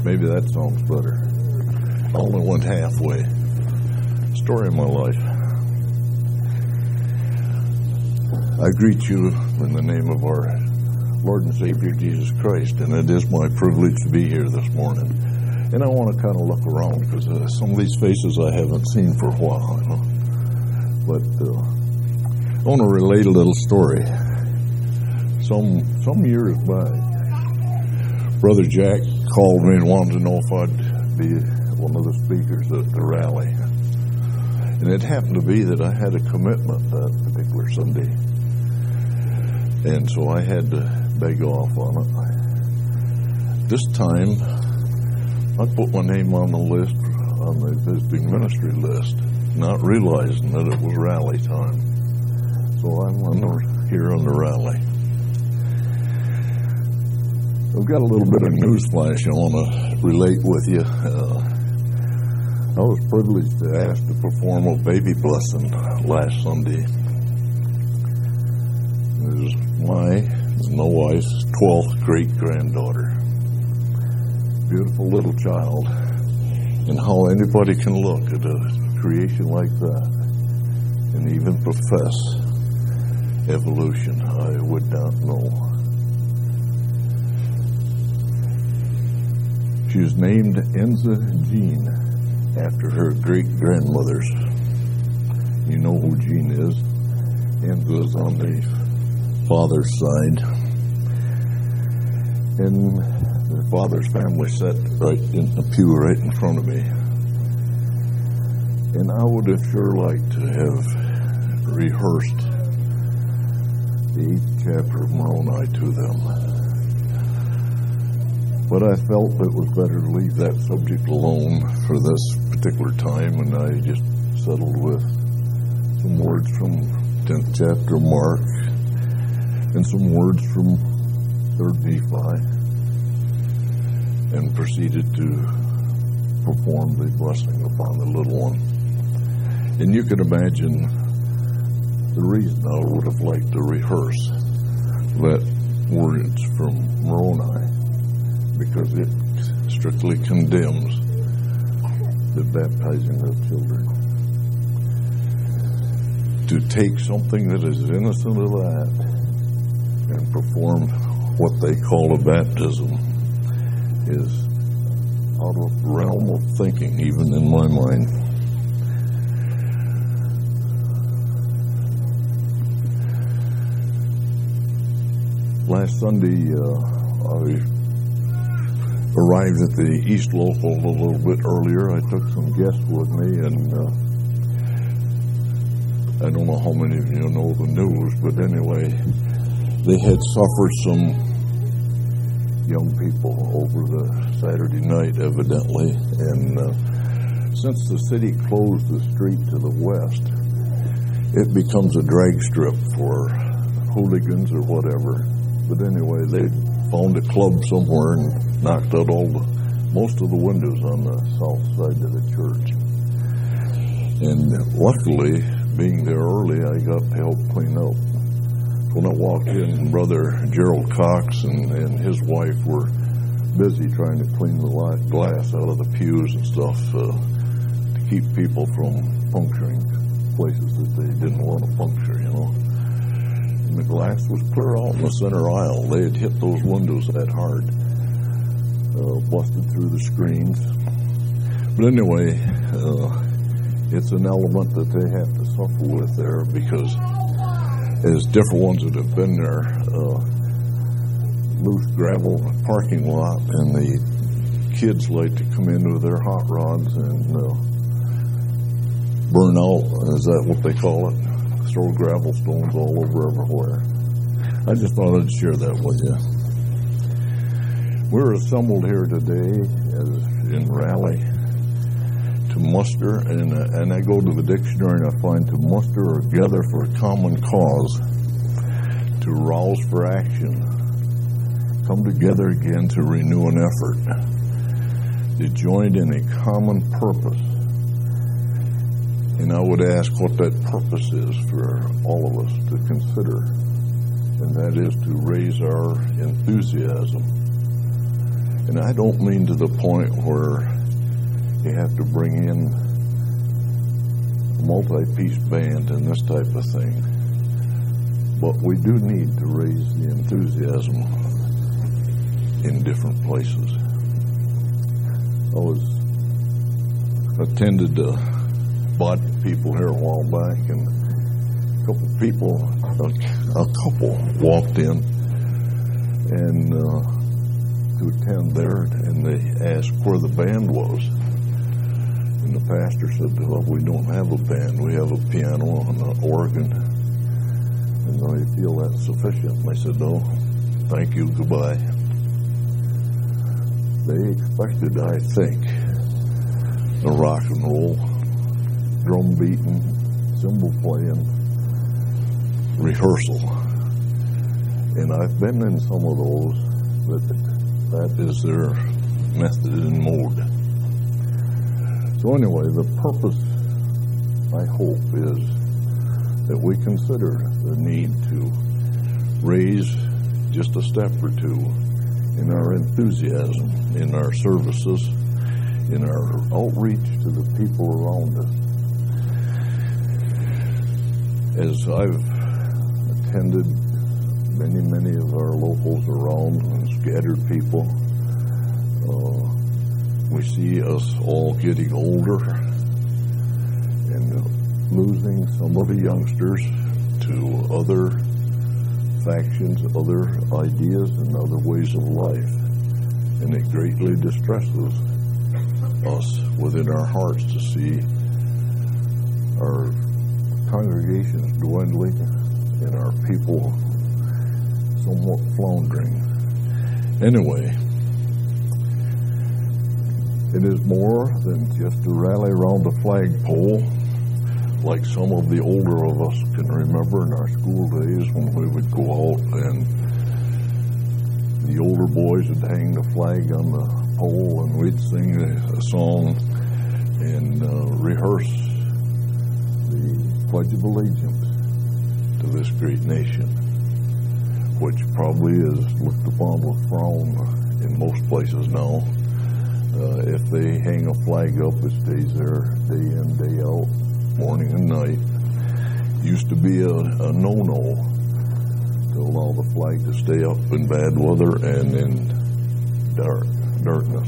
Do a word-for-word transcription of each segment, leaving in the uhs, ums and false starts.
Maybe that sounds better. I only went halfway. Story of my life. I greet you in the name of our Lord and Savior Jesus Christ, and it is my privilege to be here this morning. And I want to kind of look around because uh, some of these faces I haven't seen for a while, you know. But uh, I want to relate a little story. Some some years back, Brother Jack called me and wanted to know if I'd be one of the speakers at the rally. And it happened to be that I had a commitment that particular Sunday. And so I had to beg off on it. This time, I put my name on the list, on the visiting ministry list, not realizing that it was rally time. So I'm on the, here on the rally. I've got a little bit of news flash I want to relate with you. Uh, I was privileged to ask to perform a baby blessing last Sunday. It was my, my wife's twelfth great-granddaughter. Beautiful little child. And how anybody can look at a creation like that and even profess evolution, I would not know. She was named Enza Jean after her great-grandmothers. You know who Jean is. Enza is on the father's side. And the father's family sat right in the pew right in front of me. And I would have sure liked to have rehearsed the eighth chapter of Moroni to them. But I felt it was better to leave that subject alone for this particular time, and I just settled with some words from tenth chapter of Mark and some words from third Nephi, and proceeded to perform the blessing upon the little one. And you can imagine the reason I would have liked to rehearse that words from Moroni, because it strictly condemns the baptizing of children. To take something that is innocent of that and perform what they call a baptism is out of the realm of thinking, even in my mind. Last Sunday, uh, I arrived at the East Local a little bit earlier. I took some guests with me, and uh, I don't know how many of you know the news, but anyway, they had suffered some young people over the Saturday night, evidently, and uh, since the city closed the street to the west, it becomes a drag strip for hooligans or whatever. But anyway, they found a club somewhere and knocked out all the, most of the windows on the south side of the church. And luckily, being there early, I got to help clean up. When I walked in, Brother Gerald Cox and, and his wife were busy trying to clean the glass out of the pews and stuff uh, to keep people from puncturing places that they didn't want to puncture, you know. And the glass was clear out in the center aisle. They had hit those windows that hard, uh, busted through the screens. But anyway, uh, it's an element that they have to suffer with there, because as different ones that have been there, uh, loose gravel parking lot, and the kids like to come in with their hot rods and uh, burn out, is that what they call it? Throw gravel stones all over everywhere. I just thought I'd share that with you. We're assembled here today as in rally to muster, and uh, and I go to the dictionary and I find to muster or gather for a common cause, to rouse for action, come together again to renew an effort, to join in a common purpose. And I would ask what that purpose is for all of us to consider, and that is to raise our enthusiasm And I don't mean to the point where you have to bring in a multi-piece band and this type of thing. But we do need to raise the enthusiasm in different places. I was attended to bought people here a while back, and a couple people, a, a couple walked in and uh, to attend there, and they asked where the band was. And the pastor said, well, we don't have a band. We have a piano and an organ. And they feel that's sufficient. And I said, no, thank you, goodbye. They expected, I think, a rock and roll, drum beating, cymbal playing, rehearsal. And I've been in some of those, but that is their method and mode. So anyway, the purpose, I hope, is that we consider the need to raise just a step or two in our enthusiasm, in our services, in our outreach to the people around us. As I've attended many, many of our locals around and scattered people, uh, we see us all getting older and losing some of the youngsters to other factions, other ideas, and other ways of life. And it greatly distresses us within our hearts to see our congregations dwindling and our people somewhat floundering. Anyway, it is more than just to rally around the flagpole like some of the older of us can remember in our school days when we would go out and the older boys would hang the flag on the pole and we'd sing a, a song and uh, rehearse the Pledge of Allegiance to this great nation, which probably is looked upon with frown in most places now. Uh, if they hang a flag up, it stays there day in, day out, morning and night. Used to be a, a no-no to allow the flag to stay up in bad weather and in dark, darkness.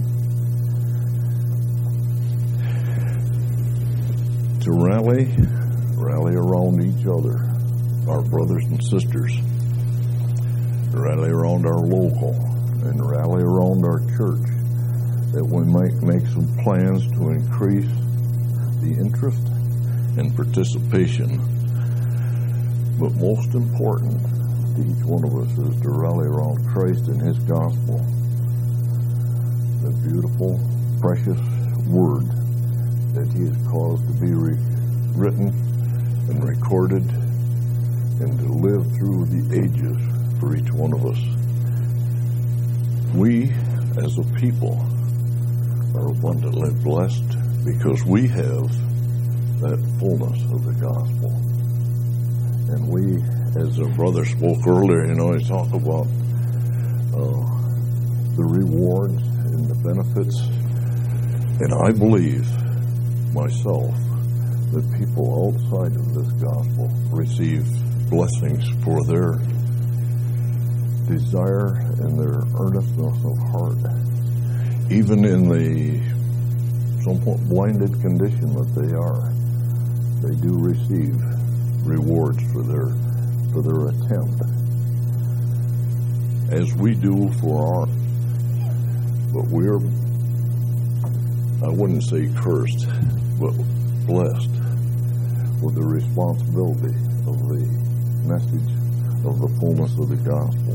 To rally, rally around each other, our brothers and sisters. Rally around our local and rally around our church, that we might make some plans to increase the interest and participation. But most important to each one of us is to rally around Christ and His gospel, the beautiful, precious word that He has caused to be re- written and recorded and to live through the ages for each one of us. We, as a people, are abundantly blessed because we have that fullness of the gospel. And we, as a brother spoke earlier, you know, he talked about uh, the rewards and the benefits. And I believe myself that people outside of this gospel receive blessings for their desire and their earnestness of heart, even in the somewhat blinded condition that they are. They do receive rewards for their for their attempt, as we do for our. But we're, I wouldn't say cursed, but blessed with the responsibility of the message of the fullness of the gospel.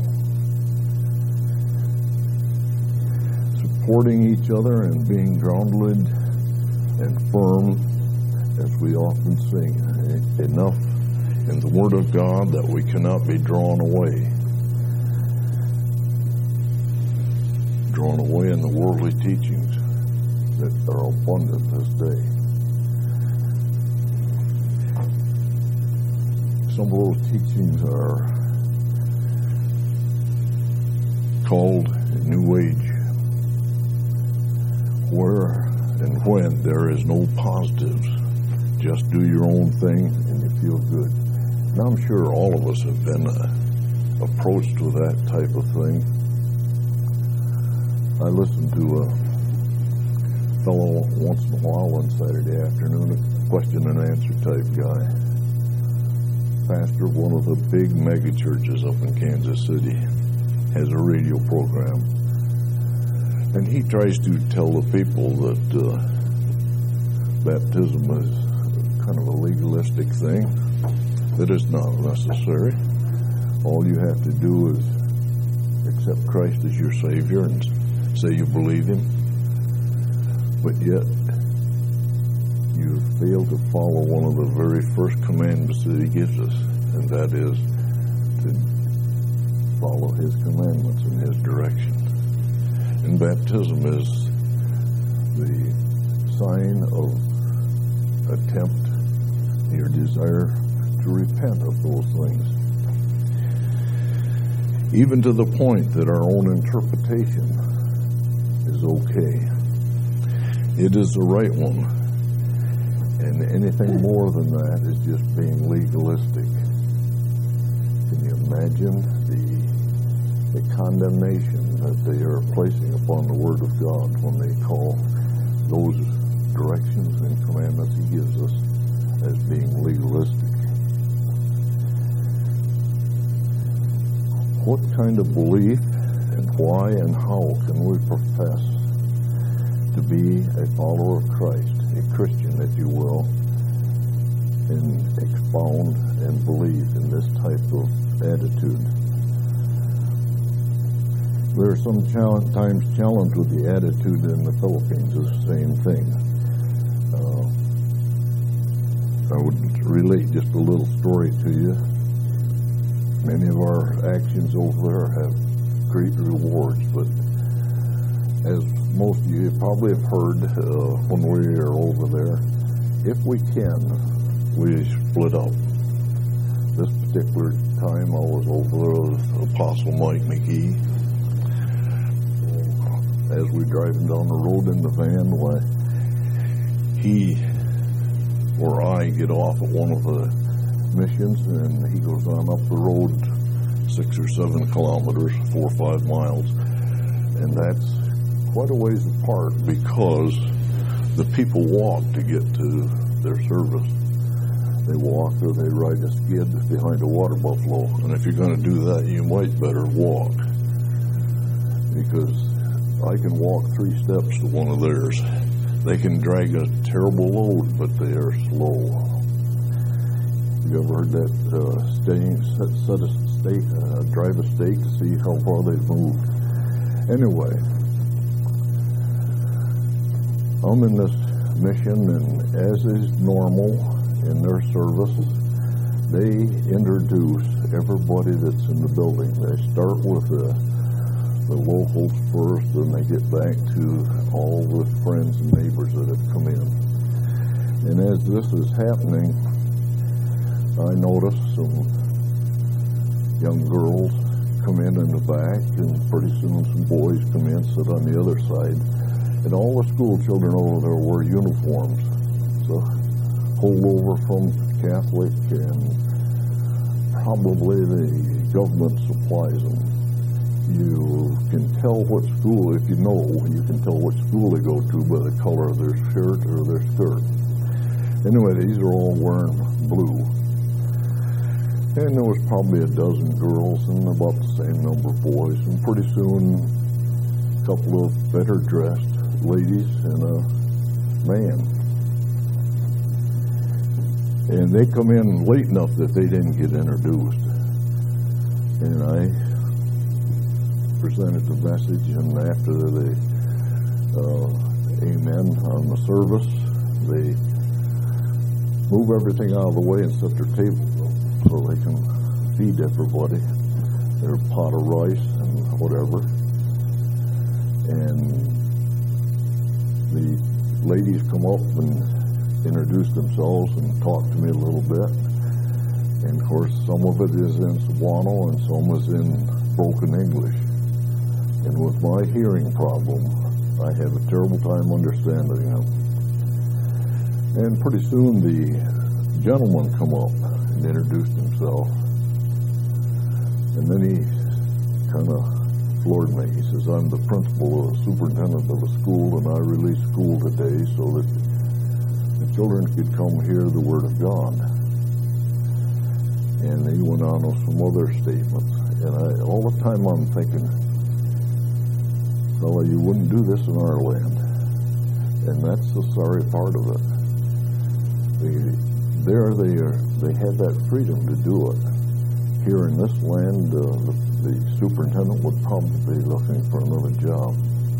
Supporting each other and being grounded and firm, as we often sing, enough in the Word of God that we cannot be drawn away. Drawn away in the worldly teachings that are abundant this day. Some of those teachings are called New Age when there is no positives. Just do your own thing and you feel good. And I'm sure all of us have been uh, approached with that type of thing. I listened to a fellow once in a while one Saturday afternoon, a question and answer type guy, pastor of one of the big mega churches up in Kansas City, has a radio program, and he tries to tell the people that uh, baptism is kind of a legalistic thing, that it's not necessary. All you have to do is accept Christ as your Savior and say you believe Him, but yet you fail to follow one of the very first commandments that He gives us, and that is to follow His commandments and His direction. And baptism is the sign of attempt, your desire to repent of those things. Even to the point that our own interpretation is okay. It is the right one. And anything more than that is just being legalistic. Can you imagine the, the condemnation that they are placing upon the Word of God when they call those directions and commandments He gives us as being legalistic? What kind of belief and why and how can we profess to be a follower of Christ, a Christian, if you will, and expound and believe in this type of attitude? There are some challenge, times challenge with the attitude in the Philippines is the same thing. Uh, I would relate just a little story to you. Many of our actions over there have great rewards, but as most of you probably have heard uh, when we are over there, if we can, we split up. This particular time I was over with Apostle Mike McGee. As we were driving down the road in the van, why he or I get off at one of the missions, and he goes on up the road six or seven kilometers, four or five miles, and that's quite a ways apart because the people walk to get to their service. They walk or they ride a skid behind a water buffalo, and if you're going to do that, you might better walk, because I can walk three steps to one of theirs. They can drag a terrible load, but they are slow. You ever heard that uh, staying, set, set a stake, uh, drive a stake to see how far they've moved? Anyway, I'm in this mission, and as is normal in their service, they introduce everybody that's in the building. They start with the, the locals first, and they get back to all the friends and neighbors that have come in. And as this is happening, I notice some young girls come in in the back, and pretty soon some boys come in, sit on the other side. And all the school children over there wear uniforms. So holdover from Catholic, and probably the government supplies them. You can tell what school, if you know, you can tell what school they go to by the color of their shirt or their skirt. Anyway, these are all wearing blue. And there was probably a dozen girls and about the same number of boys. And pretty soon, a couple of better dressed ladies and a man. And they come in late enough that they didn't get introduced. And I presented the message, and after the uh, amen on the service, they move everything out of the way and set their tables up so they can feed everybody their pot of rice and whatever. And the ladies come up and introduce themselves and talk to me a little bit. And of course, some of it is in Cebuano and some is in broken English. And with my hearing problem, I have a terrible time understanding them. And pretty soon the gentleman come up and introduced himself. And then he kind of floored me. He says, I'm the principal or superintendent of a school, and I released school today so that the children could come hear the Word of God. And he went on with some other statements. And I, all the time I'm thinking, fella, you wouldn't do this in our land. And that's the sorry part of it. They, there they are, they had that freedom to do it. Here in this land, uh, the, the superintendent would probably be looking for another job.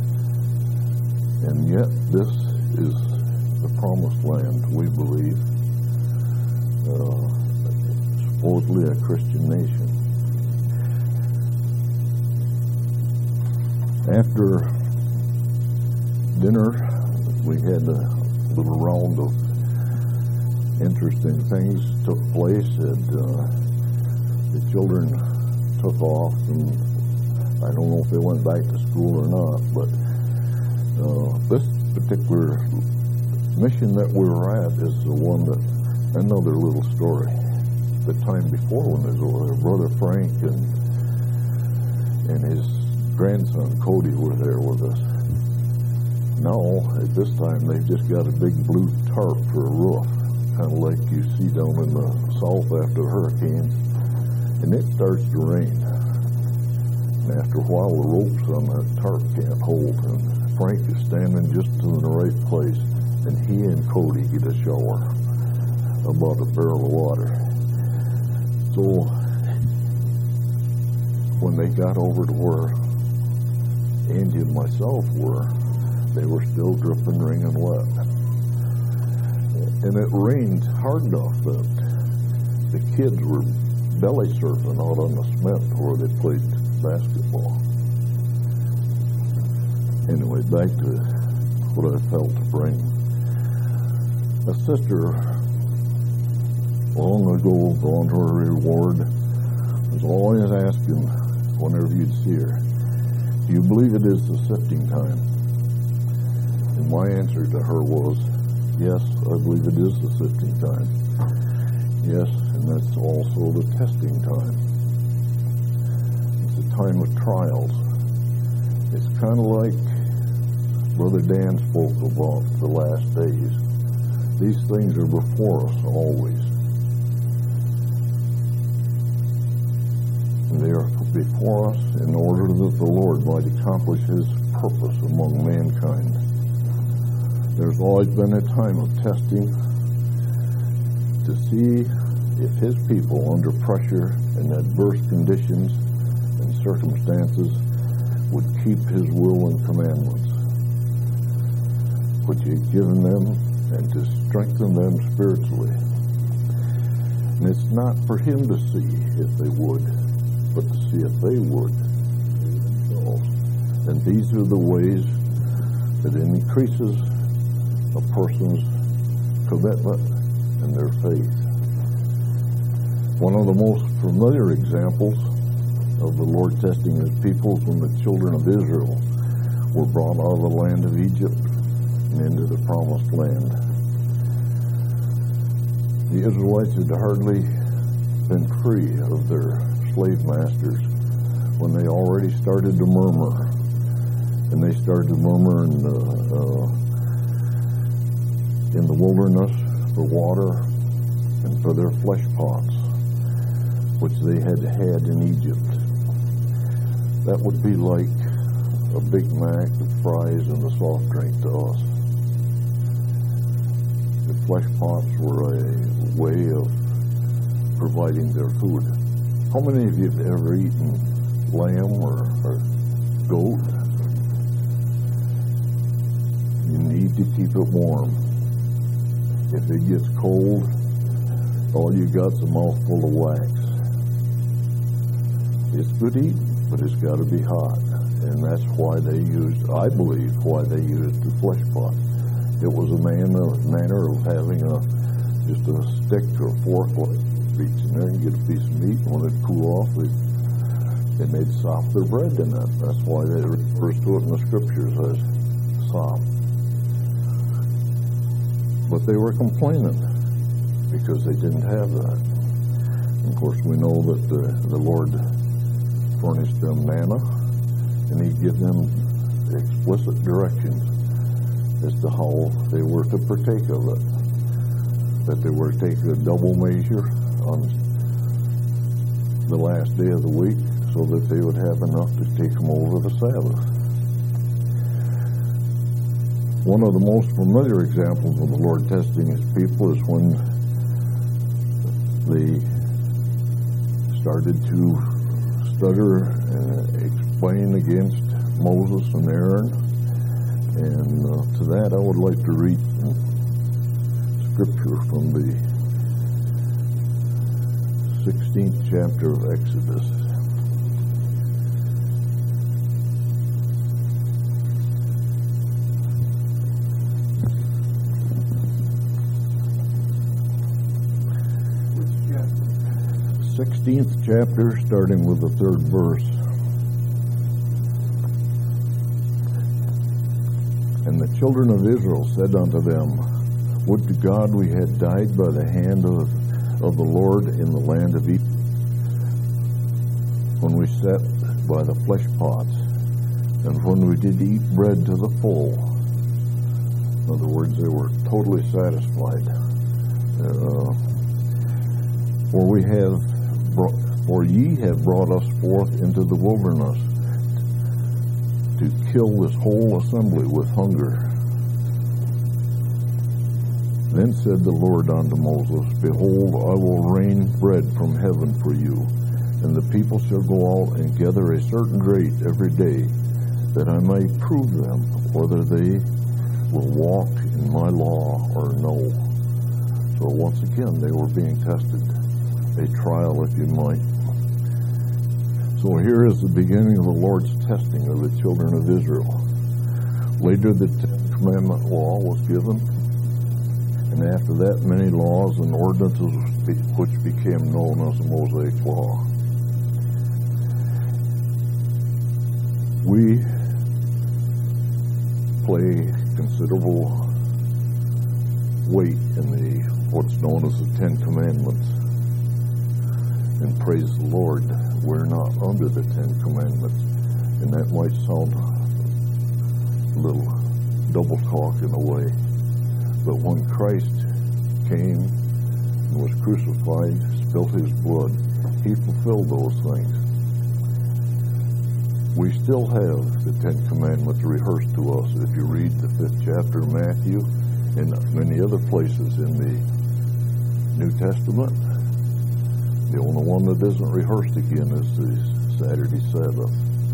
And yet this is the promised land, we believe. Uh, supposedly a Christian nation. After dinner, we had a little round of interesting things took place, and uh, the children took off, and I don't know if they went back to school or not, but uh, this particular mission that we were at is the one that, another little story. The time before when his brother Frank and and his grandson Cody were there with us. Now, at this time, they've just got a big blue tarp for a roof, kind of like you see down in the south after hurricanes, and it starts to rain. And after a while, the ropes on that tarp can't hold, and Frank is standing just in the right place, and he and Cody get a shower, about a barrel of water. So, when they got over to where Andy and myself were, they were still dripping, wringing wet. And it rained hard enough that the kids were belly surfing out on the cement where they played basketball. Anyway, back to what I felt to bring. A sister long ago, gone to her reward, was always asking whenever you'd see her, do you believe it is the sifting time? And my answer to her was, yes, I believe it is the sifting time. Yes, and that's also the testing time. It's a time of trials. It's kind of like Brother Dan spoke about the last days. These things are before us always. They are before us in order that the Lord might accomplish His purpose among mankind. There's always been a time of testing to see if His people, under pressure and adverse conditions and circumstances, would keep His will and commandments, which He had given them, and to strengthen them spiritually. And it's not for Him to see if they would, but to see if they would themselves. And these are the ways that it increases a person's commitment and their faith. One of the most familiar examples of the Lord testing His people is when the children of Israel were brought out of the land of Egypt and into the promised land. The Israelites had hardly been free of their slave masters when they already started to murmur, and they started to murmur in the, uh, in the wilderness for water and for their flesh pots, which they had had in Egypt. That would be like a Big Mac with fries and a soft drink to us. The flesh pots were a way of providing their food. How many of you have ever eaten lamb or, or goat? You need to keep it warm. If it gets cold, all you got's a mouthful of wax. It's good eating, but it's got to be hot. And that's why they used, I believe, why they used the flesh pot. It was a manner, manner of having a just a stick or a fork like reach in there and get a piece of meat, and when it'd cool off, they, they made sop their bread in it. That's why they refers to it in the scriptures as sop. But they were complaining because they didn't have that. And of course, we know that the, the Lord furnished them manna, and He gave them explicit directions as to how they were to partake of it. That they were to take a double measure on the last day of the week so that they would have enough to take them over the Sabbath. One of the most familiar examples of the Lord testing His people is when they started to stutter and explain against Moses and Aaron. And uh, to that I would like to read scripture from the sixteenth chapter of Exodus. sixteenth chapter, starting with the third verse. And the children of Israel said unto them, Would to God we had died by the hand of, of the Lord in the land of Egypt, when we sat by the flesh pots, and when we did eat bread to the full. In other words, they were totally satisfied. Uh, for we have brought, for ye have brought us forth into the wilderness to kill this whole assembly with hunger. Then said the Lord unto Moses, Behold, I will rain bread from heaven for you, and the people shall go out and gather a certain rate every day, that I may prove them whether they will walk in my law or no. So once again, they were being tested, a trial if you might. So here is the beginning of the Lord's testing of the children of Israel. Later the Ten Commandment law was given, and after that many laws and ordinances which became known as the Mosaic Law. We play considerable weight in the what's known as the Ten Commandments. And praise the Lord, we're not under the Ten Commandments. And that might sound a little double talk in a way. But when Christ came and was crucified, spilt His blood, He fulfilled those things. We still have the Ten Commandments rehearsed to us. If you read the fifth chapter of Matthew and many other places in the New Testament, the only one that isn't rehearsed again is the Saturday Sabbath.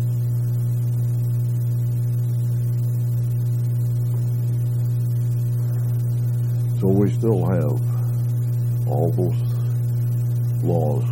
So we still have all those laws.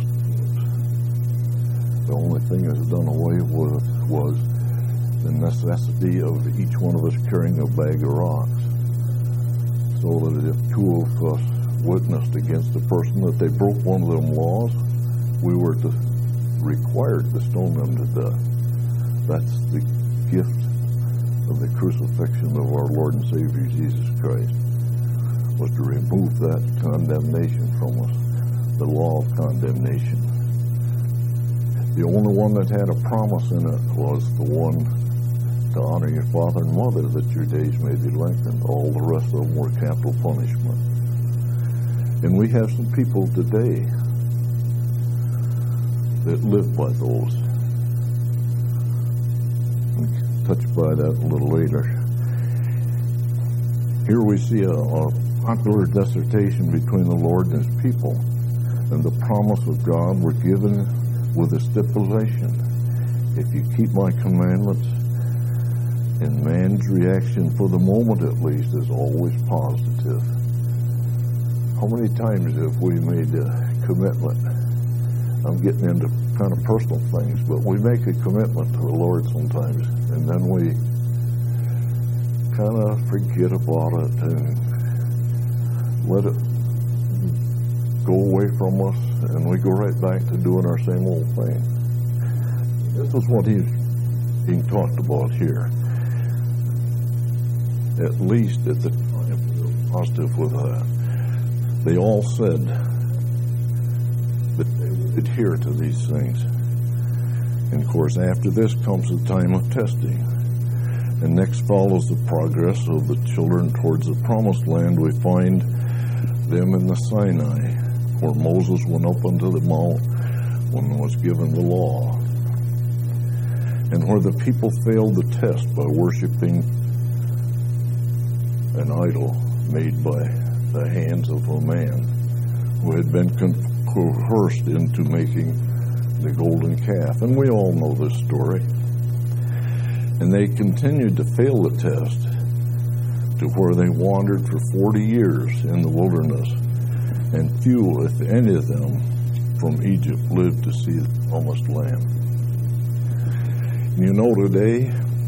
The only thing that's done away with was the necessity of each one of us carrying a bag of rocks, so that if two of us witnessed against a person that they broke one of them laws, we were to, required to stone them to death. That's the gift of the crucifixion of our Lord and Savior Jesus Christ, was to remove that condemnation from us, the law of condemnation. The only one that had a promise in it was the one to honor your father and mother, that your days may be lengthened. All the rest of them were capital punishment. And we have some people today that live by those. We'll touch by that a little later. Here we see a, a popular dissertation between the Lord and His people, and the promise of God were given with a stipulation. If you keep my commandments, and man's reaction for the moment at least is always positive. How many times have we made a commitment? I'm getting into kind of personal things, but we make a commitment to the Lord sometimes, and then we kind of forget about it and let it go away from us, and we go right back to doing our same old thing. This is what he's being talked about here. At least at the time of the positive with that. They all said that they would adhere to these things. And of course, after this comes the time of testing. And next follows the progress of the children towards the promised land. We find them in the Sinai, where Moses went up unto the mount when he was given the law, and where the people failed the test by worshiping an idol made by the hands of a man who had been coerced into making the golden calf. And we all know this story. And they continued to fail the test to where they wandered for forty years in the wilderness, and few, if any of them, from Egypt lived to see the promised land. You know, today,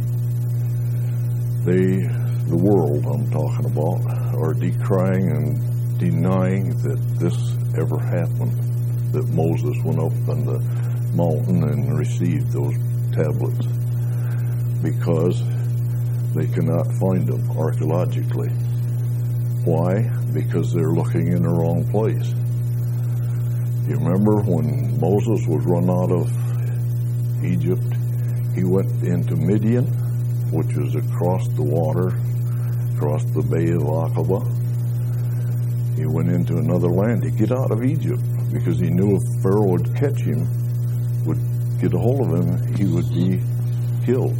they, the world I'm talking about, are decrying and denying that this ever happened, that Moses went up on the mountain and received those tablets, because they cannot find them archaeologically. Why? Because they're looking in the wrong place. You remember when Moses was run out of Egypt, he went into Midian, which is across the water, across the Bay of Aqaba. He went into another land to get out of Egypt, because he knew if Pharaoh would catch him, would get a hold of him, he would be killed.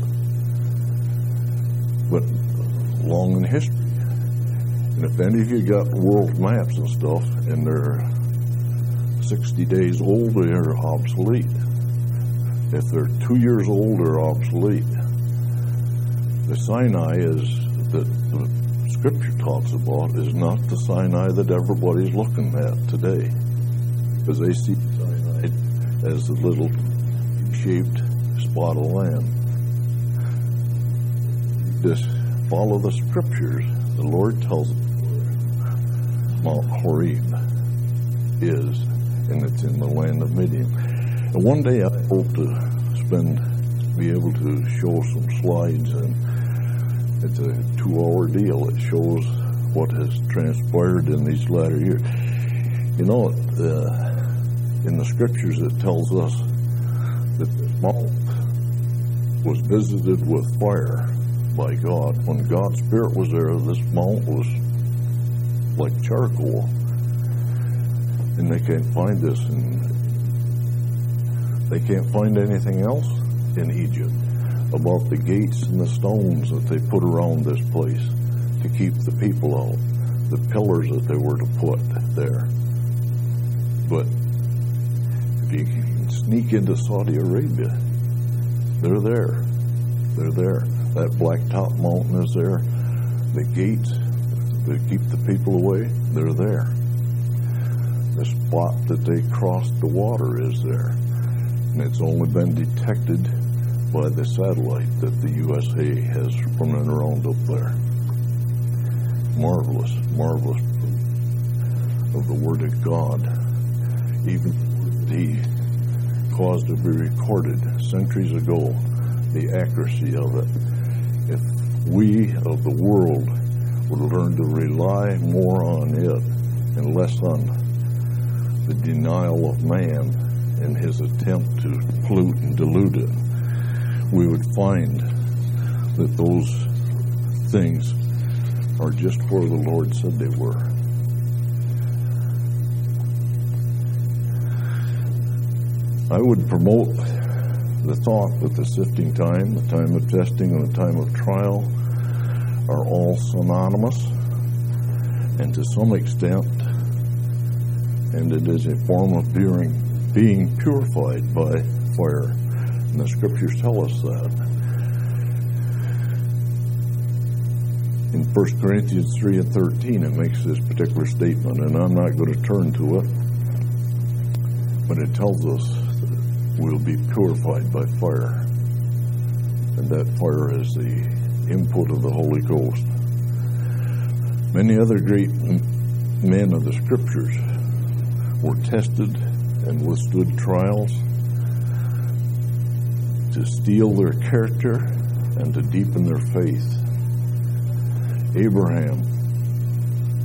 But long in history, and if any of you got world maps and stuff and they're sixty days old, they're obsolete. If they're two years old, they're obsolete. The Sinai is that the Scripture talks about is not the Sinai that everybody's looking at today, because they see Sinai as a little shaped spot of land. Just follow the Scriptures. The Lord tells us Mount Horeb is, and it's in the land of Midian. And one day I hope to spend, be able to show some slides, and it's a two-hour deal. It shows what has transpired in these latter years. You know, uh, in the Scriptures it tells us that this mount was visited with fire by God. When God's Spirit was there, this mount was like charcoal. And they can't find this, and they can't find anything else in Egypt about the gates and the stones that they put around this place to keep the people out, the pillars that they were to put there. But if you can sneak into Saudi Arabia, they're there. They're there. That blacktop mountain is there. The gates that keep the people away, they're there. The spot that they crossed the water is there. And it's only been detected by the satellite that the U S A has running around up there. Marvelous, marvelous of the Word of God. Even He caused to be recorded centuries ago, the accuracy of it. If we of the world would learn to rely more on it and less on the denial of man and his attempt to pollute and dilute it, we would find that those things are just where the Lord said they were. I would promote the thought that the sifting time, the time of testing, and the time of trial are all synonymous, and to some extent, and it is a form of being, being purified by fire. And the Scriptures tell us that. In First Corinthians three and thirteen, it makes this particular statement, and I'm not going to turn to it, but it tells us that we'll be purified by fire. And that fire is the input of the Holy Ghost. Many other great men of the Scriptures were tested and withstood trials to steel their character and to deepen their faith. Abraham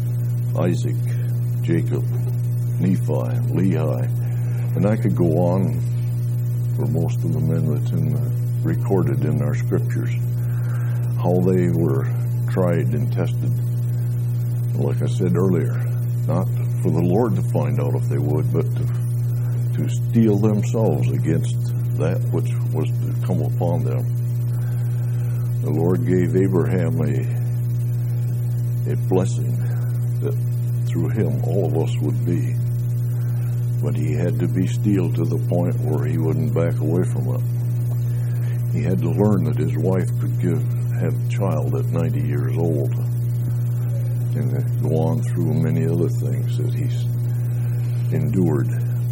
Isaac, Jacob, Nephi, Lehi, and I could go on for most of the men that's in the, recorded in our scriptures, how they were tried and tested. Like I said earlier, not for the Lord to find out if they would, but to, to steel themselves against that which was to come upon them. The Lord gave Abraham a, a blessing that through him all of us would be. But he had to be steeled to the point where he wouldn't back away from it. He had to learn that his wife could give have a child at ninety years old, and go on through many other things that he's endured.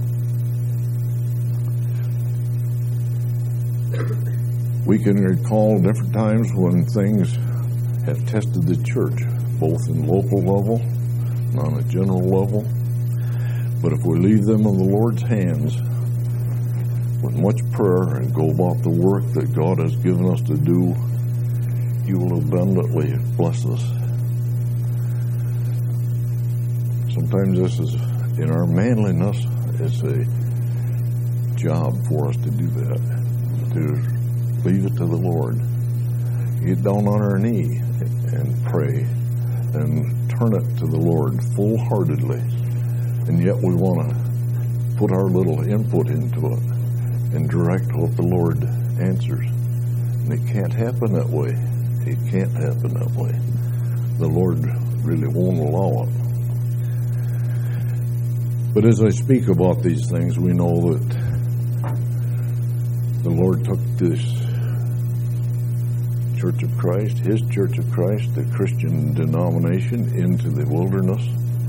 We can recall different times when things have tested the church, both in local level and on a general level. But if we leave them in the Lord's hands with much prayer and go about the work that God has given us to do, He will abundantly bless us. Sometimes this is, in our manliness, it's a job for us to do that, to leave it to the Lord. Get down on our knee and pray and turn it to the Lord full-heartedly. And yet we want to put our little input into it and direct what the Lord answers. And it can't happen that way. It can't happen that way. The Lord really won't allow it. But as I speak about these things, we know that the Lord took this Church of Christ, His Church of Christ, the Christian denomination, into the wilderness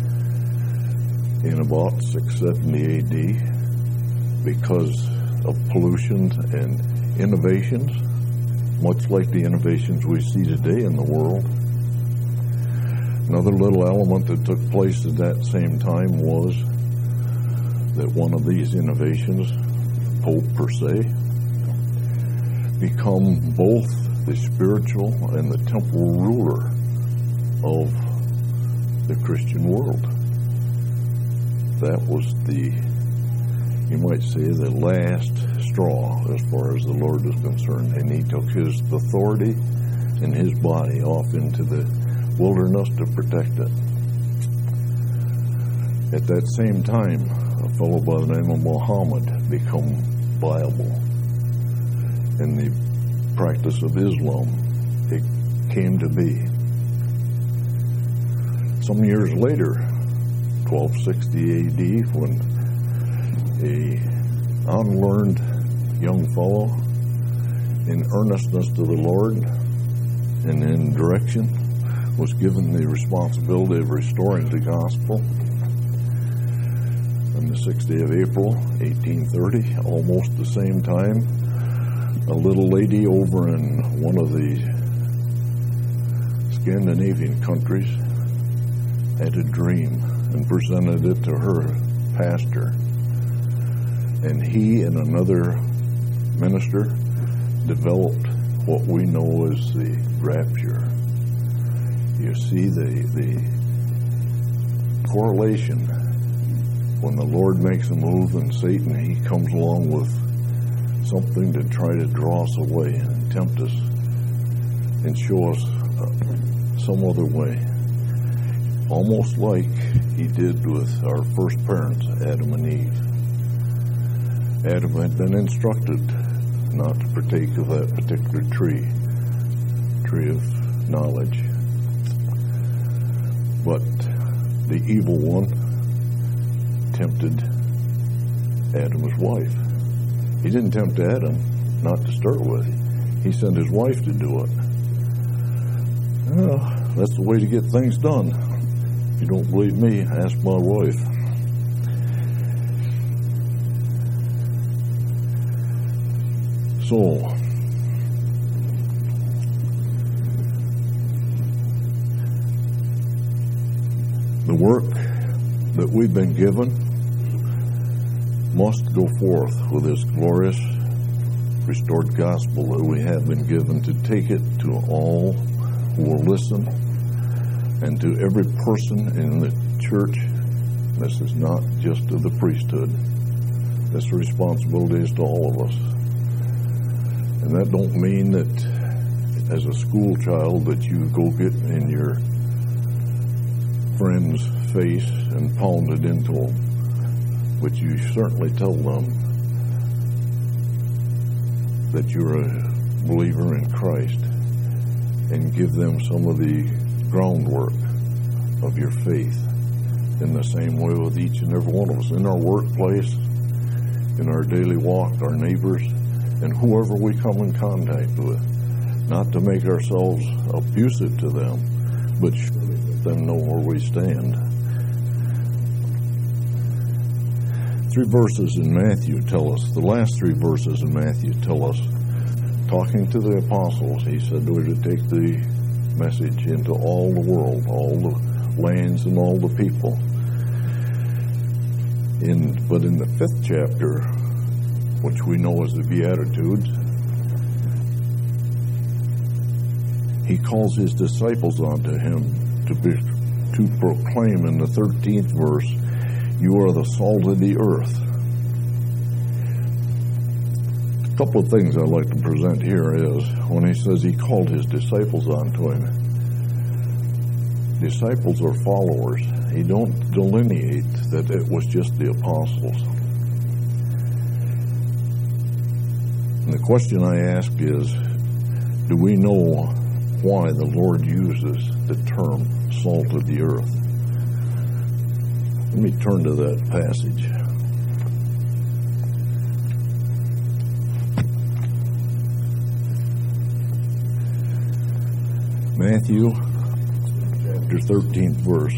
in about six seventy A D because of pollution and innovations, much like the innovations we see today in the world. Another little element that took place at that same time was that one of these innovations, Pope per se, become both the spiritual and the temporal ruler of the Christian world. That was the, you might say, the last straw as far as the Lord was concerned. And He took His authority and His body off into the wilderness to protect it. At that same time, a fellow by the name of Muhammad became viable. And the practice of Islam, it came to be. Some years later, twelve sixty A D, when a unlearned young fellow, in earnestness to the Lord and in direction, was given the responsibility of restoring the gospel. On the sixth day of April, eighteen thirty, almost the same time, a little lady over in one of the Scandinavian countries had a dream and presented it to her pastor. And he and another minister developed what we know as the rapture. You see the, the correlation. When the Lord makes a move and Satan, he comes along with something to try to draw us away and tempt us and show us uh, some other way. Almost like he did with our first parents, Adam and Eve. Adam had been instructed not to partake of that particular tree, tree of knowledge. But the evil one tempted Adam's wife. He didn't tempt Adam, not to start with. He sent his wife to do it. Well, that's the way to get things done. If you don't believe me, ask my wife. So, the work that we've been given must go forth with this glorious restored gospel that we have been given, to take it to all who will listen, And to every person in the church, this is not just to the priesthood. This responsibility is to all of us. And that don't mean that as a school child that you go get in your friend's face and pound it into them. But you certainly tell them that you're a believer in Christ and give them some of the groundwork of your faith in the same way with each and every one of us. In our workplace, in our daily walk, our neighbors, and whoever we come in contact with. Not to make ourselves abusive to them, but surely let them know where we stand. Three verses in Matthew tell us, the last three verses in Matthew tell us, talking to the apostles, he said we're to take the message into all the world, all the lands and all the people. In, but in the fifth chapter, which we know as the Beatitudes, he calls his disciples unto him to be, to proclaim in the thirteenth verse, you are the salt of the earth. A couple of things I'd like to present here is when he says he called his disciples unto him. Disciples are followers. He don't delineate that it was just the apostles. And the question I ask is, do we know why the Lord uses the term salt of the earth? Let me turn to that passage. Matthew chapter thirteenth verse.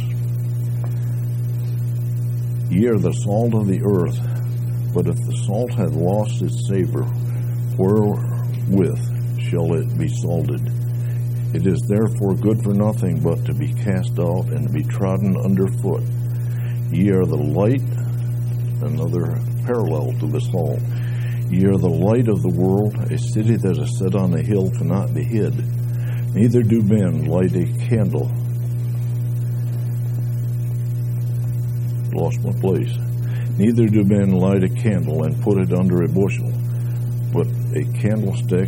Ye are the salt of the earth, but if the salt hath lost its savor, wherewith shall it be salted? It is therefore good for nothing but to be cast out and to be trodden under foot. Ye are the light, another parallel to the salt. Ye are the light of the world. A city that is set on a hill cannot be hid. Neither do men light a candle. Lost my place. Neither do men light a candle and put it under a bushel, but a candlestick,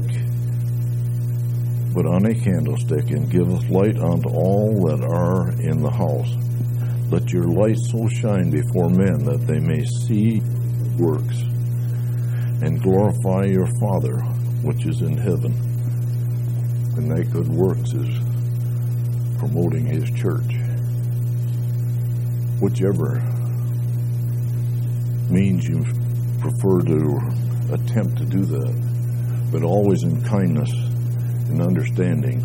but on a candlestick, and giveth light unto all that are in the house. Let your light so shine before men that they may see works and glorify your Father which is in heaven. And that good works is promoting his church. Whichever means you prefer to attempt to do that, but always in kindness and understanding.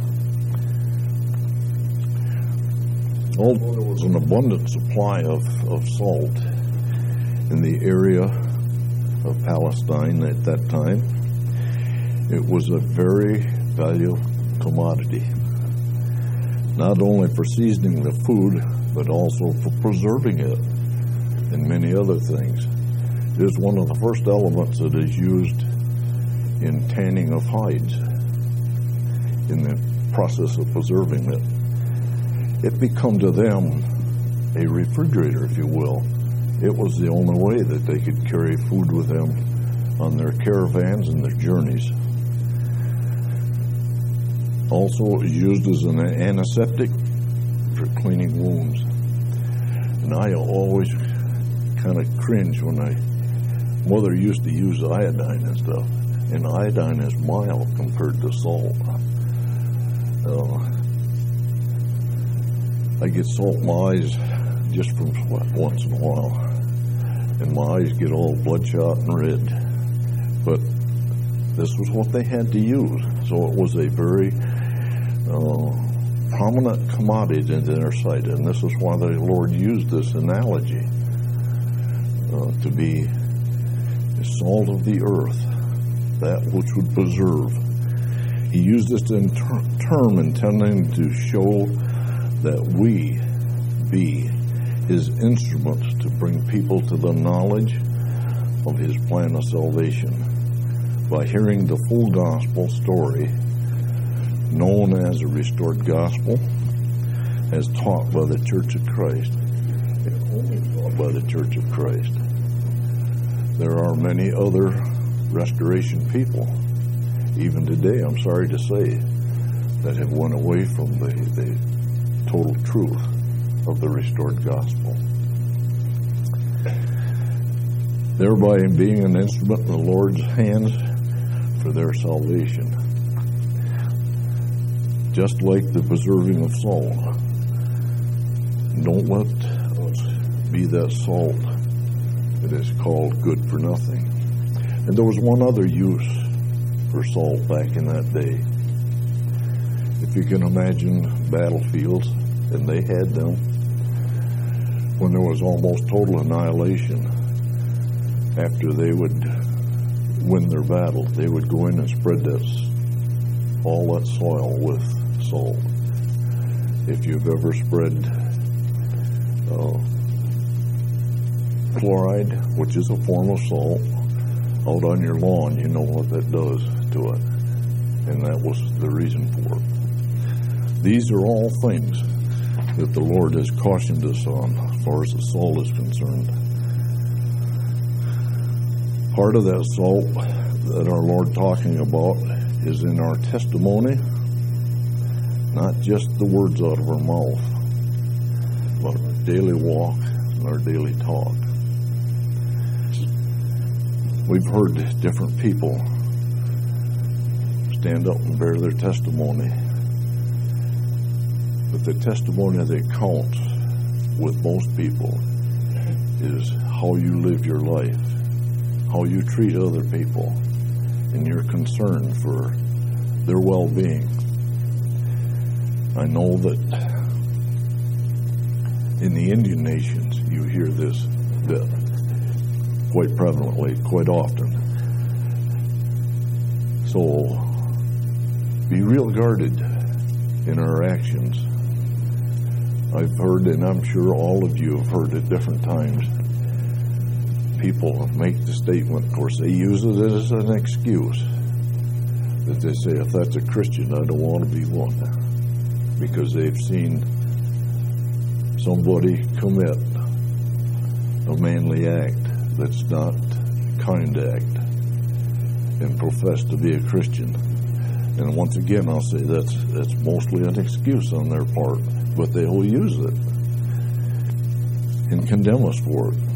Although there was an abundant supply of, of salt in the area of Palestine at that time, it was a very valuable commodity, not only for seasoning the food, but also for preserving it and many other things. It is one of the first elements that is used in tanning of hides in the process of preserving it. It became to them a refrigerator, if you will. It was the only way that they could carry food with them on their caravans and their journeys. Also, it was used as an antiseptic for cleaning wounds. And I always kind of cringe when I, mother used to use iodine and stuff. And iodine is mild compared to salt. Uh, I get salt in my eyes just from sweat once in a while. And my eyes get all bloodshot and red. But this was what they had to use. So it was a very uh, prominent commodity in their sight. And this is why the Lord used this analogy uh, to be the salt of the earth, that which would preserve. He used this in ter- term intending to show that we be his instruments to bring people to the knowledge of his plan of salvation by hearing the full gospel story known as a restored gospel, as taught by the Church of Christ, and only taught by the Church of Christ. There are many other restoration people, even today, I'm sorry to say, that have went away from the, the total truth of the restored gospel, thereby being an instrument in the Lord's hands for their salvation. Just like the preserving of salt. Don't let us be that salt that is called good for nothing. And there was one other use for salt back in that day. If you can imagine battlefields, and they had them, when there was almost total annihilation, after they would win their battle, they would go in and spread that, all that soil with salt. If you've ever spread uh, chloride, which is a form of salt, out on your lawn, you know what that does to it. And that was the reason for it. These are all things that the Lord has cautioned us on as far as the salt is concerned. Part of that salt that our Lord talking about is in our testimony, not just the words out of our mouth, but our daily walk and our daily talk. We've heard different people stand up and bear their testimony, but the testimony that counts with most people is how you live your life, how you treat other people, and your concern for their well-being. I know that in the Indian nations, you hear this bit quite prevalently, quite often. So be real guarded in our actions. I've heard, and I'm sure all of you have heard at different times, people make the statement, of course they use it as an excuse, that they say, if that's a Christian, I don't want to be one, because they've seen somebody commit a manly act that's not a kind act and profess to be a Christian. And once again, I'll say that's that's mostly an excuse on their part, but they will use it and condemn us for it.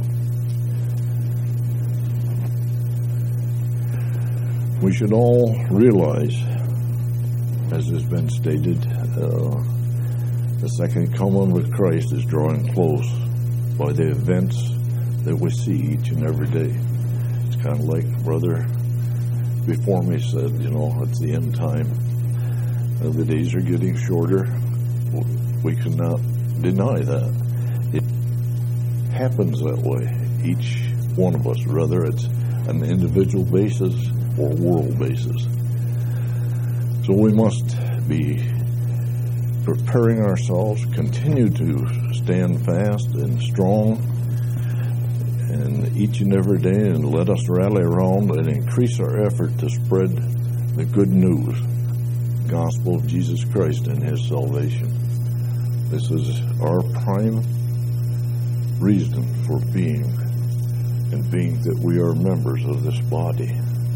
We should all realize, as has been stated, uh, the second coming with Christ is drawing close by the events that we see each and every day. It's kind of like brother before me said, you know, it's the end time. Uh, the days are getting shorter. We cannot deny that. It happens that way, each one of us, whether it's an individual basis or world basis. So we must be preparing ourselves, continue to stand fast and strong, and each and every day, and let us rally around and increase our effort to spread the good news, the gospel of Jesus Christ and His salvation. This is our prime reason for being, and being that we are members of this body.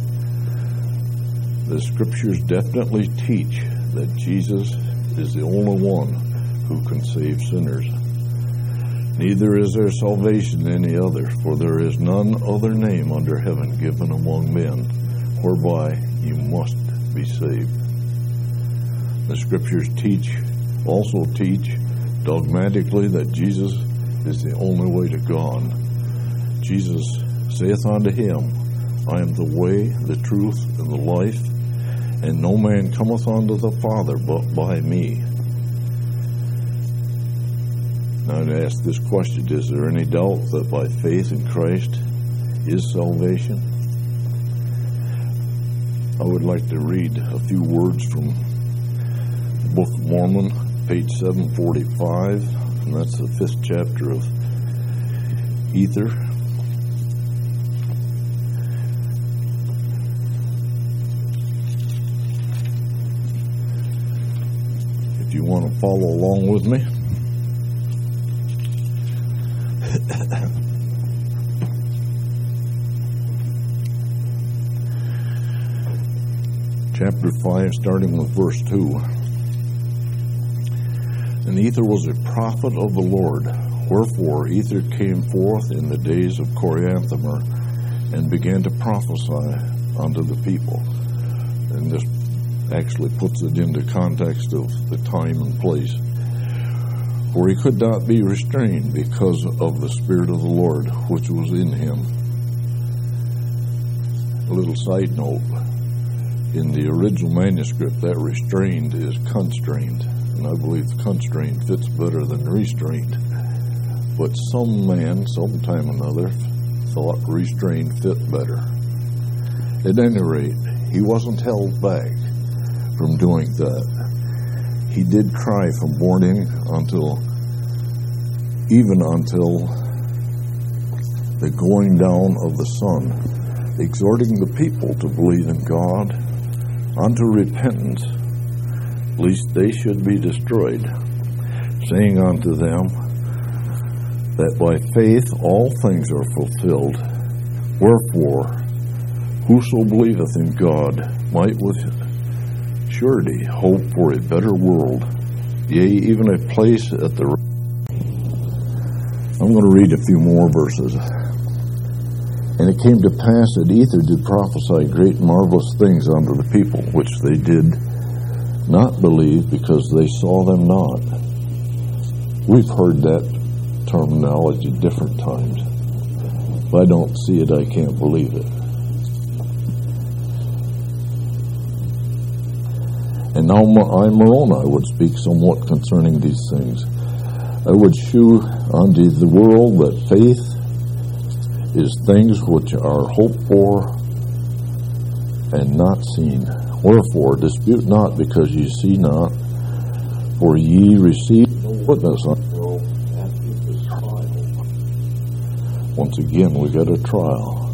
The scriptures definitely teach that Jesus is the only one who can save sinners. Neither is there salvation in any other, for there is none other name under heaven given among men whereby you must be saved. The scriptures teach, also teach dogmatically that Jesus is the only way to God. Jesus saith unto him, I am the way, the truth, and the life, and no man cometh unto the Father but by me. Now to ask this question, is there any doubt that by faith in Christ is salvation? I would like to read a few words from the Book of Mormon, page seven forty-five, and that's the fifth chapter of Ether. If you want to follow along with me. chapter five, starting with verse two. And Ether was a prophet of the Lord. Wherefore Ether came forth in the days of Coriantumr, and began to prophesy unto the people. And this actually puts it into context of the time and place. For he could not be restrained because of the Spirit of the Lord which was in him. A little side note. In the original manuscript, that restrained is constrained. And I believe constrained fits better than restrained. But some man, sometime or another, thought restrained fit better. At any rate, he wasn't held back from doing that. He did cry from morning until, even until the going down of the sun, exhorting the people to believe in God unto repentance, lest they should be destroyed, saying unto them that by faith all things are fulfilled. Wherefore, whoso believeth in God might with surety hope for a better world, yea, even a place at the... I'm going to read a few more verses. And it came to pass that Ether did prophesy great and marvelous things unto the people, which they did not believe, because they saw them not. We've heard that terminology different times. If I don't see it, I can't believe it. And now I, Moroni, would speak somewhat concerning these things. I would shew unto the world that faith is things which are hoped for and not seen. Wherefore, dispute not because ye see not, for ye receive no witness until after this trial. Once again, we got a trial.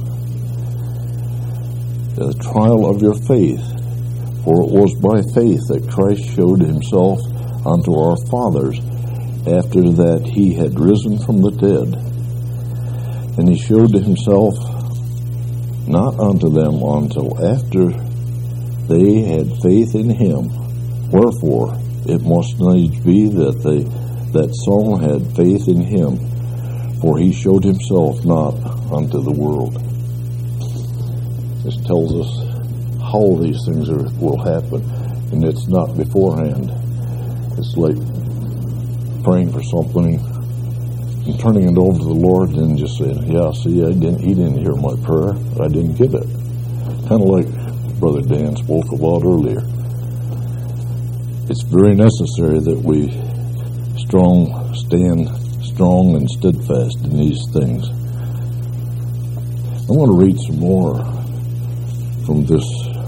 The trial of your faith. For it was by faith that Christ showed himself unto our fathers after that he had risen from the dead. And he showed himself not unto them until after they had faith in him. Wherefore it must needs be that they that some had faith in him, for he showed himself not unto the world. This tells us how these things are, will happen, and it's not beforehand. It's like praying for something and turning it over to the Lord and just saying, yeah, see, I didn't, he didn't hear my prayer, I didn't give it. Kind of like Brother Dan spoke about earlier. It's very necessary that we strong stand strong and steadfast in these things. I want to read some more from this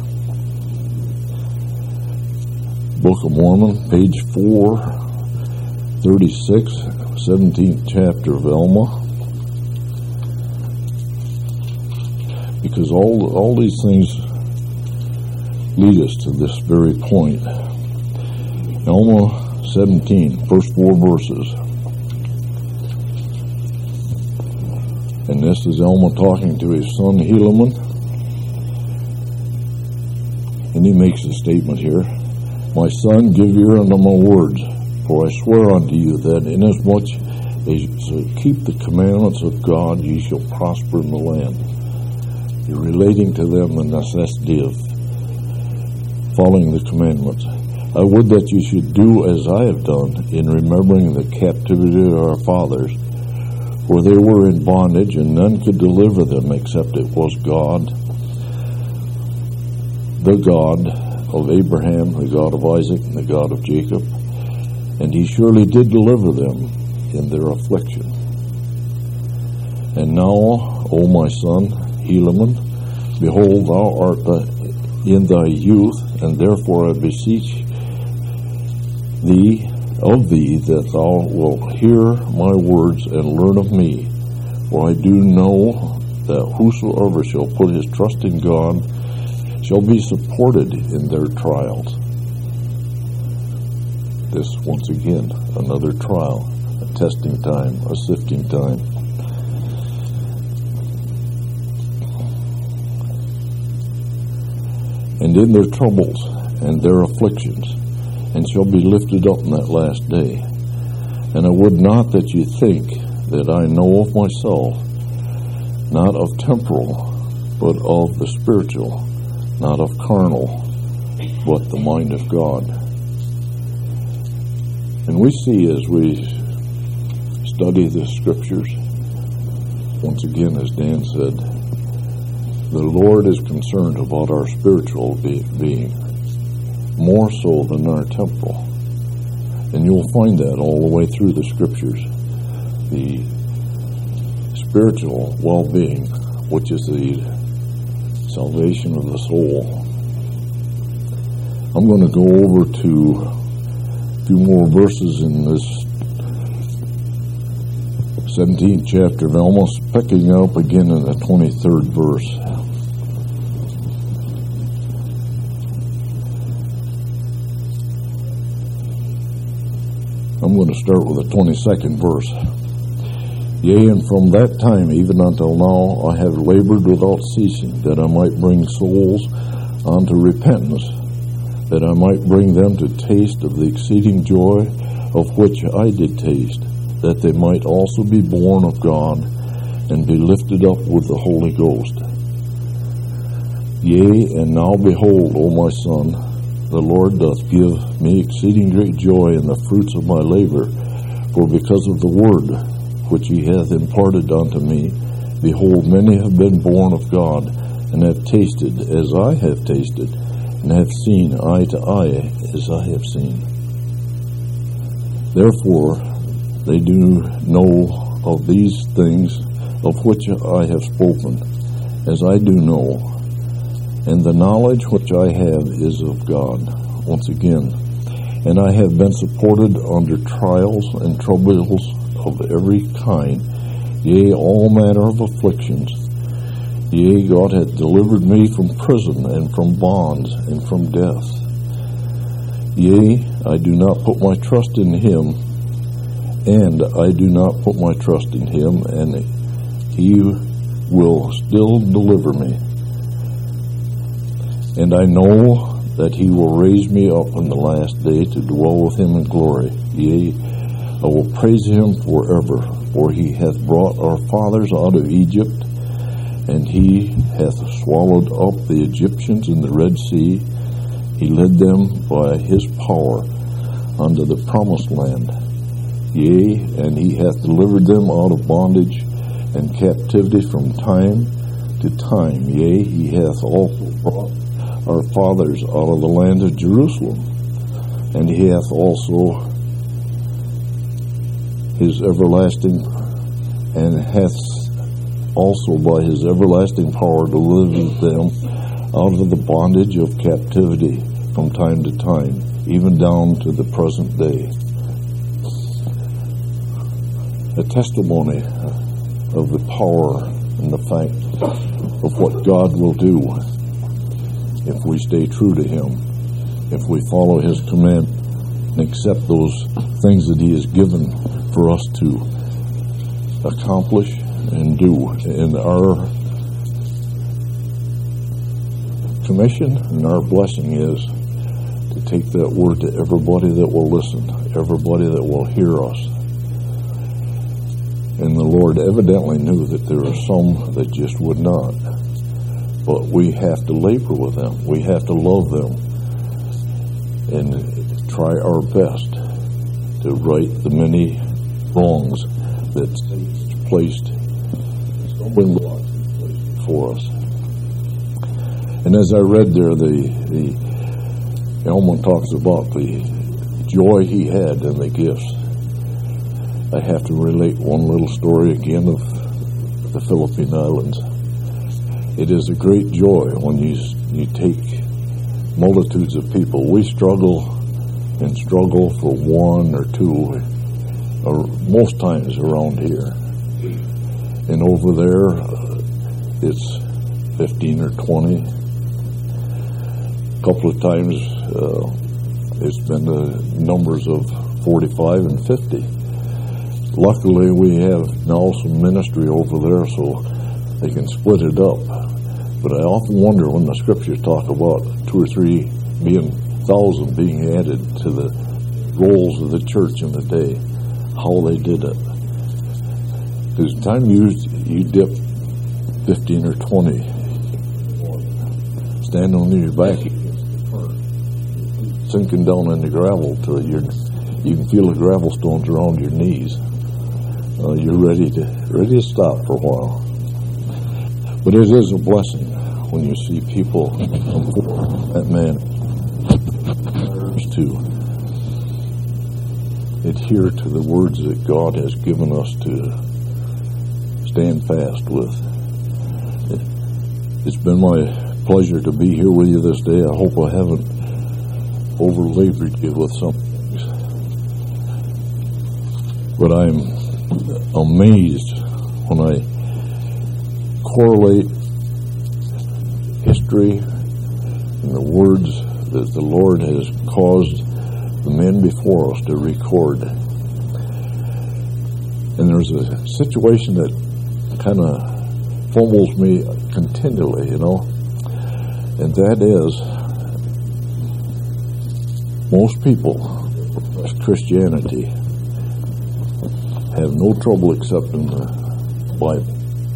Book of Mormon, page four thirty-six, seventeenth chapter of Alma. Because all all these things lead us to this very point. Alma seventeen, first four verses. And this is Alma talking to his son Helaman. And he makes a statement here. My son, give ear unto my words, for I swear unto you that inasmuch as you keep the commandments of God, ye shall prosper in the land. You're relating to them the necessity of following the commandments. I would that you should do as I have done in remembering the captivity of our fathers, for they were in bondage, and none could deliver them except it was God, the God of Abraham, the God of Isaac, and the God of Jacob. And he surely did deliver them in their affliction. And now, O my son, Helaman, behold, thou art in thy youth, and therefore I beseech thee of thee that thou wilt hear my words and learn of me. For I do know that whosoever shall put his trust in God shall be supported in their trials. This, once again, another trial, a testing time, a sifting time. and in their troubles and their afflictions, and shall be lifted up in that last day. And I would not that ye think that I know of myself, not of temporal, but of the spiritual, not of carnal, but the mind of God. And we see as we study the scriptures, once again, as Dan said, the Lord is concerned about our spiritual be- being, more so than our temporal. And you'll find that all the way through the scriptures. The spiritual well-being, which is the salvation of the soul. I'm going to go over to a few more verses in this seventeenth chapter of Amos, picking up again in the twenty-third verse. I'm going to start with the twenty-second verse. Yea, and from that time even until now I have labored without ceasing, that I might bring souls unto repentance, that I might bring them to taste of the exceeding joy of which I did taste, that they might also be born of God, and be lifted up with the Holy Ghost. Yea, and now behold, O my son, the Lord doth give me exceeding great joy in the fruits of my labor, for because of the word which he hath imparted unto me, behold, many have been born of God, and have tasted as I have tasted, and have seen eye to eye as I have seen. Therefore they do know of these things of which I have spoken, as I do know, and the knowledge which I have is of God. Once again, and I have been supported under trials and troubles of every kind, yea, all manner of afflictions. Yea, God hath delivered me from prison, and from bonds, and from death. Yea, I do not put my trust in him, and I do not put my trust in him, and he will still deliver me. And I know that he will raise me up in the last day to dwell with him in glory. Yea, I will praise him forever, for he hath brought our fathers out of Egypt, and he hath swallowed up the Egyptians in the Red Sea. He led them by his power unto the promised land. Yea, and he hath delivered them out of bondage and captivity from time to time. Yea, he hath also brought our fathers out of the land of Jerusalem, and he hath also his everlasting, and hath also by his everlasting power delivered them out of the bondage of captivity from time to time, even down to the present day. A testimony of the power and the fact of what God will do if we stay true to him, if we follow his command and accept those things that he has given for us to accomplish and do. And our commission and our blessing is to take that word to everybody that will listen, everybody that will hear us. And the Lord evidently knew that there are some that just would not. But we have to labor with them. We have to love them and try our best to right the many wrongs that placed for us. And as I read there, the the Elman talks about the joy he had in the gifts. I have to relate one little story again of the Philippine Islands. It is a great joy when you you take multitudes of people. We struggle and struggle for one or two, or most times around here. And over there, uh, it's fifteen or twenty. A couple of times, uh, it's been the numbers of forty-five and fifty. Luckily, we have now some ministry over there, so they can split it up. But I often wonder when the scriptures talk about two or three being thousand being added to the rolls of the church in the day, how they did it. Because the time you you dip fifteen or twenty, stand on your back, sinking down in the gravel till you're, you can feel the gravel stones around your knees. Uh, you're ready to ready to stop for a while. But it is a blessing when you see people come forward, that man to adhere to the words that God has given us to stand fast with. It, it's been my pleasure to be here with you this day. I hope I haven't over-labored you with some things. But I'm amazed when I correlate history and the words that the Lord has caused the men before us to record. And there's a situation that kind of fumbles me continually, you know, and that is most people profess Christianity have no trouble accepting the Bible.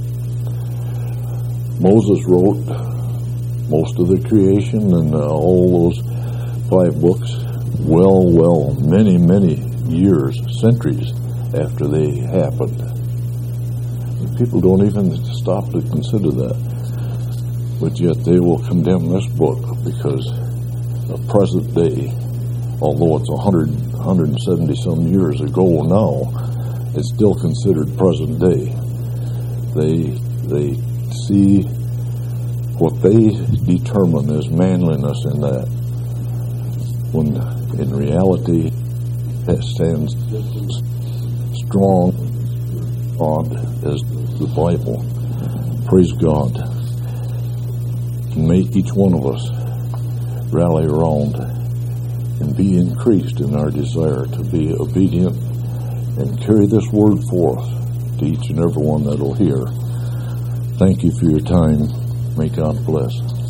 Moses wrote most of the creation and uh, all those five books well, well, many, many years, centuries after they happened. And people don't even stop to consider that. But yet they will condemn this book because the present day, although it's one hundred, one hundred seventy some years ago now, it's still considered present day. They, they see what they determine as manliness in that, when in reality it stands strong God as the Bible. Praise God. And may each one of us rally around and be increased in our desire to be obedient and carry this word forth to each and every one that will hear. Thank you for your time. May God bless.